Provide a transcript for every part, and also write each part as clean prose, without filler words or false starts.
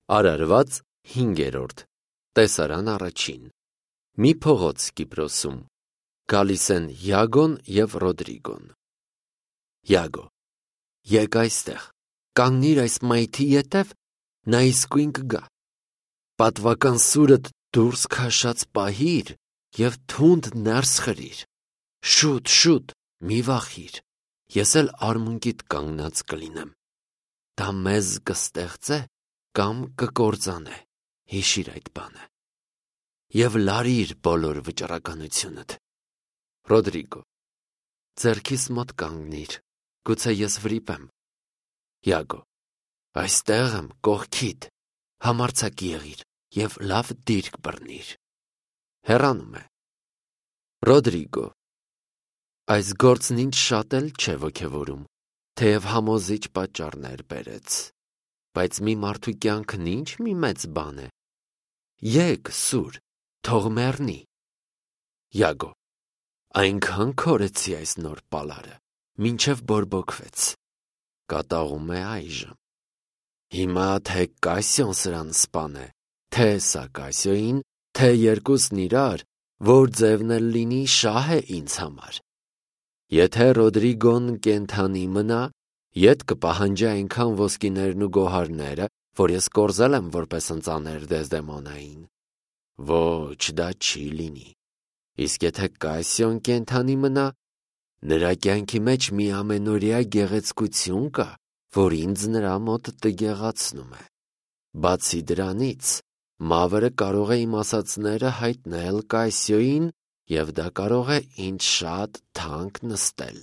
Արարված 5-րդ տեսարան առաջին Մի փողոց Կիպրոսում գալիս են Յագոն և Ռոդրիգոն։ Յագո, եկ այստեղ, կանգնիր այս մայթի ետև, նա իսկույն կգա։ Պատվական սուրդ դուրս քաշած պահիր և թունդ ներս խրիր։ Շուտ, մի վախիր, ես էլ արմունկիդ կանգնած կլինեմ։ Դա մեզ կստեղծե կամ կկործանե, հիշիր այդ բանը։ Եվ լարիր բոլոր վճռականությունդ։ Ռոդրիգո, ձեռքիս մոտ կանգնիր, գուցե ես վրիպեմ։ Յագո, այստեղ եմ կողքիդ, համարձակ եղիր և լավ դիրք բռնիր։ Հեռանում է։ Ռոդրիգո, այս գործն ինձ շատ էլ չէ ոգևորում, թեև համոզիչ պատճառներ բերեց, բայց մի մարդու կյանքն ինչ մի մեծ բան է։ Եկ, սուր, թող մեռնի։ Յագո, այնքան քորեցի այս նոր պալարը, մինչև բորբոքվեց, կատաղում է այժմ։ Հիմա թե Կասիոն սրան սպանե, թե սա Կասիոյին, թե երկուսն իրար, որ ձևն էլ լինի շահ է ինձ համար։ Եթե Ռոդրիգոն կենդանի մնա, ետ կպահանջի այնքան ոսկիներն ու գոհարները, որ ես կորզել եմ որպես ընծաներ Դեզդեմոնային։ Ոչ, դա չի լինի։ Իսկ եթե Կասիոն կենդանի մնա, նրա կյանքի մեջ մի ամենօրյա գեղեցկություն կա, որ ինձ նրա մոտ տգեղացնում է։ Բացի դրանից, Մավրը կարող է իմ ասածները հայտնել Կասիոյին, և դա կարող է ինձ շատ թանկ նստել։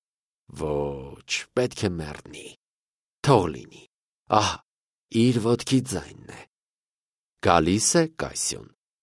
Ոչ, պետք է մեռնի։ Թող լինի։ Ահա, իր ոտքի ձայնն է։ Գալիս է Կասիոն։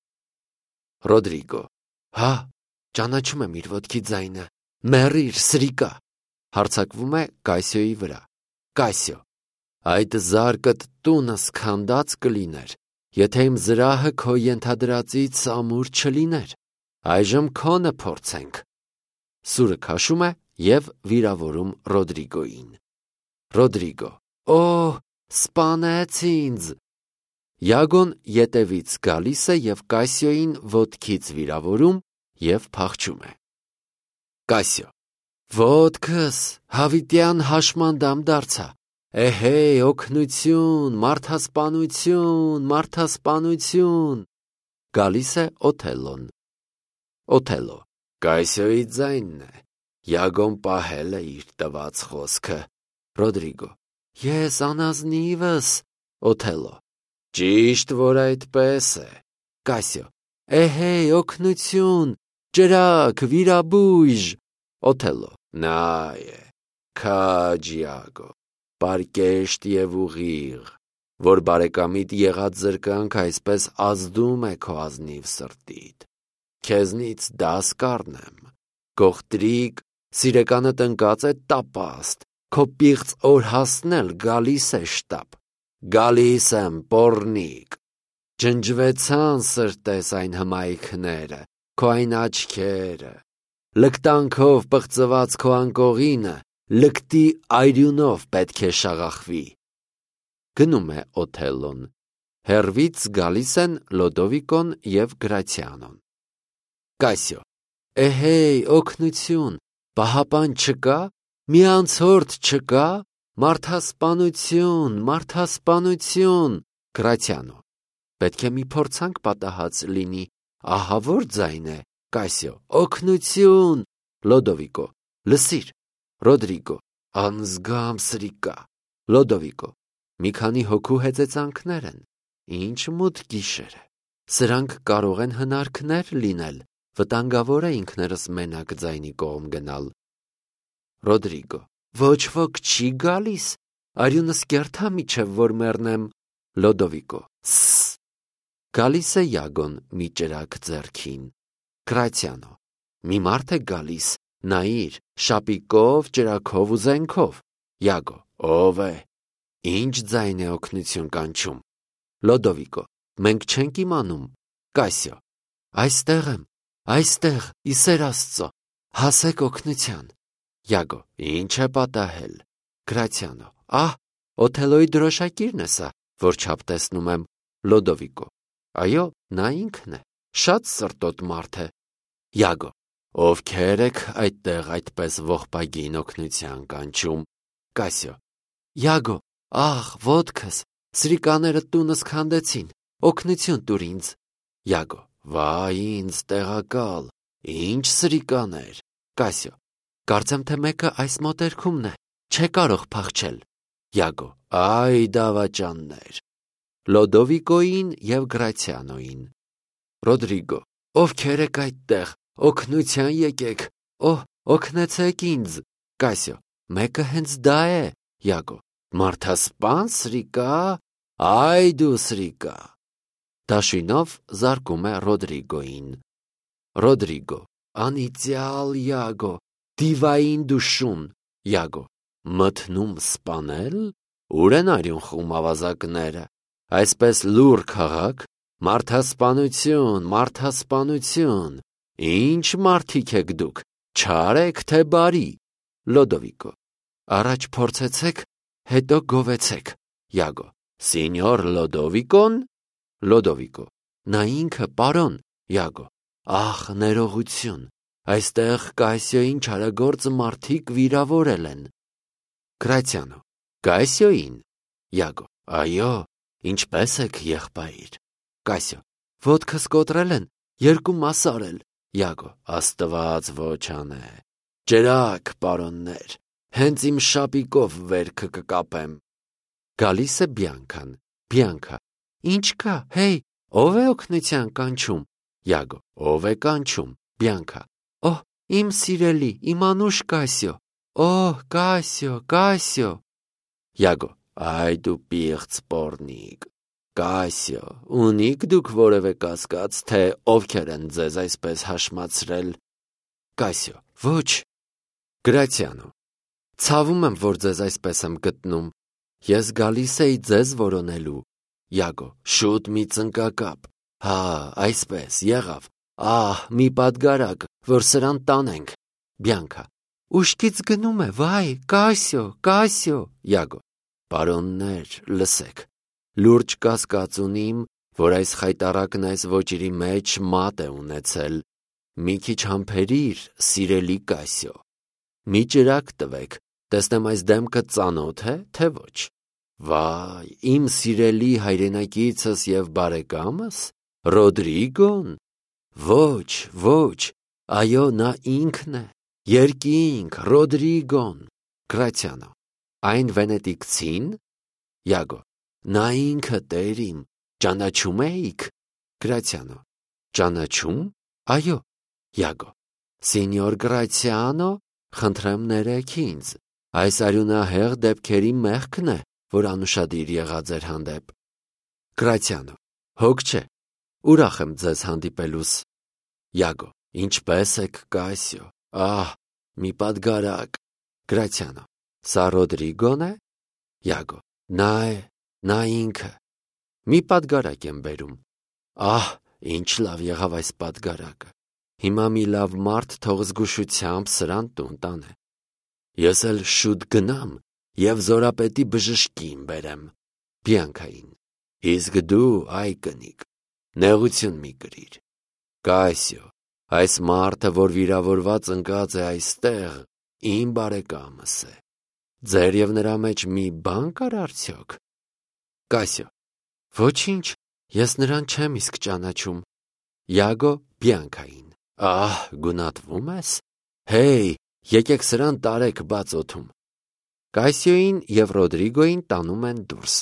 Ռոդրիգո, հա, ճանաչում եմ իր ոտքի ձայնը։ Մեռիր, սրիկա, հարձակվում է Կասիոյի վրա։ Կասիո, այդ զարկդ տունս քանդած կլիներ, եթե իմ զրահը քո ենթադրածից ամուր չլիներ։ Այժմ քոնը փորձենք։ Սուրը քաշում է և վիրավորում Ռոդրիգոյին։ Ռոդրիգո, օհ, սպանեց ինձ։ Յագոն ետևից գալիս է և Կասիոյին ոտքից վիրավորում և փախչում է։ Կասիո, ոտքս հավիտյան հաշմանդամ դարձա։ Էհեյ, օգնություն, մարդասպանություն։ Գալիս է Օթելլոն։ Օթելլո, Կասիոյի ձայնն է։ Յագոն պահել է իր տված խոսքը։ Ռոդրիգո, ես անազնիվս։ Օթելլո, ճիշտ որ այդպես է։ Կասիո, էհեյ, օգնություն, ջրակ, վիրաբույժ։ Օթելլո, նա է, քաջ Յագո, պարկեշտ և ուղիղ, որ բարեկամիդ եղած զրկանք այսպես ազդում է քո ազնիվ սրտիդ։ Քեզնից դաս կառնեմ, գողտրիկ, սիրեկանդ ընկած է տապաստ, քո պիղծ օրհասն էլ գալիս է շտապ։ Գալիս եմ, պոռնիկ, ջնջվեցան սրտես այն հմայքները, քո այն աչքերը, լկտանքով պղծված քո անկողինը, լկտի այրյունով պետք է շաղախվի։ Գնում է Օթելլոն, հեռվից գալիս են Լոդովիկոն և Գրացիանոն։ Կասիո, էհեյ, օգնություն, պահապան չկա, մի անցորդ չկա, մարդասպանություն։ Գրացիանո, պետք է մի փորձանք պատահած լինի, ահա որ ձայն է։ Կասիո, օգնություն։ Լոդովիկո, լսիր։ Ռոդրիգո, անզգամ սրիկա։ Լոդովիկո, մի քանի հոգու հեծեծանքներ են, ինչ մութ գիշեր է։ Սրանք կարող են հնարքներ լինել, վտանգավոր է ինքներս մենակ ձայնի կողմ գնալ։ Ռոդրիգո, ոչ ոք չի գալիս, արյունս կերթա միջև որ մեռնեմ։ Լոդովիկո, սս։ Գալիս է Յագոն մի ճրագ ձեռքին։ Գրացիանո, մի մարդ է գալիս, նայիր, շապիկով, ճրագով ու զենքով։ Յագո, ով է։ Ինչ ձայն է օգնություն կանչում։ Լոդովիկո, մենք չենք իմանում։ Կասիո, այստեղ եմ, այստեղ, ի սեր Աստծո, հասեք օգնության։ Յագո, ինչ է պատահել։ Գրացիանո, ահ, Օթելլոյի դրոշակիրն է սա, որ չափ տեսնում եմ, Լոդովիկո։ Այո, նա ինքն է, շատ սրտոտ մարդ է։ Յագո. Ովքեր եք այդտեղ այդպես ողբագին օգնության կանչում։ Կասյո. Յագո, ահ, ոտքս, սրիկաները տունս քանդեցին, օգնություն տուր ինձ։ Յագո. Վայ ինձ տեղակալ, ինչ սրիկաներ։ Կասյո. Կարծեմ թե մեկը այս մոտերքումն է, չէ կարող փախչել։ Յագո. Այ դավաճաններ։ Լոդովիկոին և Գրացիանոին։ Ռոդրիգո. Ովքեր եք այդտեղ, օգնության եկեք, օգնեցեք ինձ։ Կասյո. Մեկը հենց դա է։ Յագո. Մարդասպան սրիկա, այ դու սրիկա։ Դաշինով զարկում է Ռոդրիգոին։ Ռոդրիգո. Անիծյալ Յագո, դիվային դուշուն։ Յագո. Մթնում սպանել, ուր են արյուն խում ավազակները, այսպես լուր քաղաք, մարդասպանություն, մարդասպանություն, ինչ մարդիկ եք դուք, չար եք թե բարի։ Լոդովիկո. Առաջ փորձեցեք, հետո գովեցեք։ Յագո. Սինյոր Լոդովիկոն։ Լոդովիկո. Նա ինքը, պարոն։ Յագո. Ախ, ներողություն, այստեղ Կասյոին չարագործ մարդիկ վիրավորել են։ Գրացիանո. Կասյոին։ Յագո. Այո, ինչպես եք եղբայր։ Կասյո. Ոտքս կոտրել են, 2 մաս արել։ Յագո. Աստված ոչ անե։ Ջրակ, պարոններ, հենց իմ շապիկով վերքը կկապեմ։ Գալիս է Բիանքան։ Բիանքա. Ինչ կա, հեյ, ով է օգնության կանչում։ Յագո. Ով է կանչում։ Բիանքա. Իմ սիրելի, իմ անուշ Կասյո։ Կասյո, Կասյո։ Յագո. Այ դու պիղծ պոռնիկ։ Կասյո, ունիք դուք որևէ կասկած, թե ովքեր են ձեզ այսպես հաշմացրել։ Կասյո. Ոչ։ Գրացիանո. Ցավում եմ, որ ձեզ այսպես եմ գտնում։ Ես գալիս էի ձեզ որոնելու։ Յագո. Շուտ մի ծնկակապ։ Հա, այսպես, եղավ։ Մի պատգարակ, որ սրան տանենք։ Բիանքա. Ուշքից գնում է, վայ, Կասյո, Կասյո։ Յագո. Պարոններ, լսեք։ Լուրջ կասկած ունիմ, որ այս խայտառակն այս ոճիրի մեջ մատ է ունեցել։ Մի քիչ համբերիր, սիրելի Կասյո։ Մի ջրակ տվեք, տեսնեմ այս դեմքը ծանոթ է, թե ոչ։ Վայ, իմ սիրելի հայրենակիցս և բարեկամս, Ռոդրիգոն։ Ոչ, ոչ, այո, նա ինքն է, երկինք, Ռոդրիգոն։ Գրացիանո. Այն վենետիկցին։ Յագո. Նա ինքը տեր իմ, ճանաչում էիք։ Գրացիանո. Ճանաչում։ Այո։ Յագո. Սինյոր Գրացիանո, խնդրեմ ներեք ինձ, այս արյունահեղ դեպքերի մեղքն է, որ անուշադիր եղած էր հանդեպ։ Գրացիանո. Հոգ չէ, ուրախ եմ ձեզ հանդիպելուս։ Յագո. Ինչպես եք Կասյո, մի պատգարակ։ Գրացիանո. Սա Ռոդրիգոն է։ Յագո. Նա է, նա ինքը։ Մի պատգարակ եմ բերում։ Ինչ լավ եղավ այս պատգարակը։ Հիմա մի լավ մարդ թող զգուշությամբ սրան տուն տանե։ Ես էլ շուտ գնամ և զորապետի բժշկին բերեմ։ Բիանքային. Իսկ դու, այ կնիկ, նեղություն մի կրիր։ Կասյո, այս մարդը, որ վիրավորված ընկած է այստեղ, իմ բարեկամս է։ Ձեր և նրա մեջ մի բան կար արդյոք։ Կասյո. Ոչինչ, ես նրան չեմ իսկ ճանաչում։ Յագո Բիանքային. Գունատվում ես։ Հեյ, եկեք սրան տարեք բաց օդում։ Կասյոին և Ռոդրիգոին տանում են դուրս։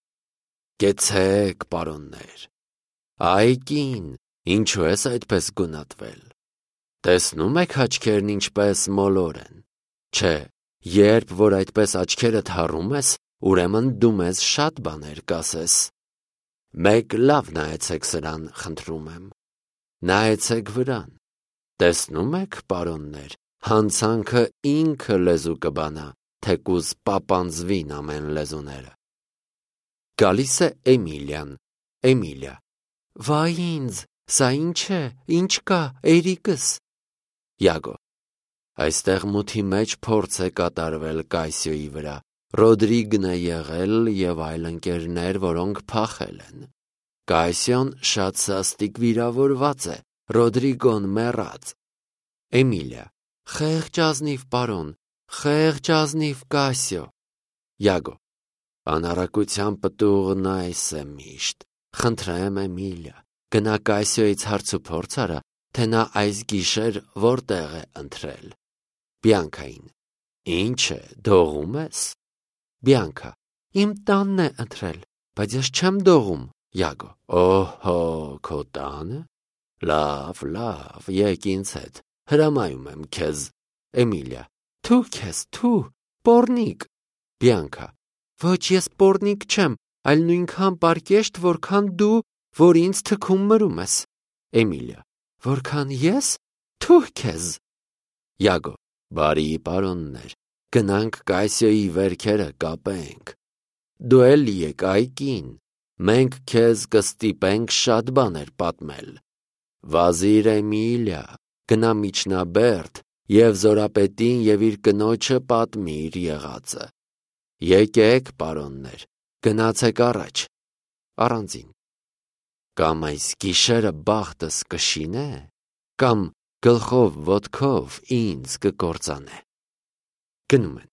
Կեցեք, պարոններ։ Այ կին, ինչու ես այդպես գունատվել։ Տեսնում եք աչքերն ինչպես մոլոր են։ Չէ, երբ որ այդպես աչքերդ հառում ես, ուրեմն դու մեզ շատ բաներ կասես։ Մեկ լավ նայեցեք սրան, խնդրում եմ։ Նայեցեք վրան։ Տեսնում եք, պարոններ, հանցանքը ինքը լեզու կբանա, թեկուզ պապանձվին ամեն լեզուները։ Գալիս է Էմիլիան։ Էմիլիա. Վայ ինձ, սա ինչ է, ինչ կա, Էրիկս։ Յագո. Այստեղ մութի մեջ փորձ է կատարվել Կասյոյի վրա, Ռոդրիգն է եղել և այլ ընկերներ, որոնք փախել են։ Կայսիոն շատ սաստիկ վիրավորված է, Ռոդրիգոն մեռած։ Էմիլիա. խեղճ ազնիվ պարոն, խեղճ ազնիվ Կասիո։ Յագո. անառակության պտուղն այս է միշտ։ Խնդրեմ, Էմիլիա, գնա Կասիոյից հարց ու փորձ արա, թե նա այս գիշեր որտեղ է ընթրել։ Բիանքային. ինչ է, դողում ես։ Բիանքա. իմ տանն է ընթրել, բայց ես չեմ դողում։ Յագո. օհո, քո տանը։ Լավ, եկ ինձ հետ, հրամայում եմ քեզ։ Էմիլիա. թու քեզ, թու, պոռնիկ։ Բիանքա. ոչ, ես պոռնիկ չեմ, այլ նույնքան պարկեշտ, որքան դու, որ ինձ թքում մրում ես։ Էմիլիա. որքան ես, թու քեզ։ Յագո. բարի պարոններ, գնանք Կասիոյի վերքերը կապենք։ Դու էլ եկ այ կին, մենք քեզ կստիպենք շատ բաներ պատմել։ Վազիր Էմիլիա, գնա միջնաբերդ և զորապետին և իր կնոջը պատմի իր եղածը։ Եկեք, պարոններ, գնացեք առաջ, առանձին։ Կամ այս գիշերը բախտս կշինե, կամ գլխով ոտքով ինձ կկործանե։ Գնում են։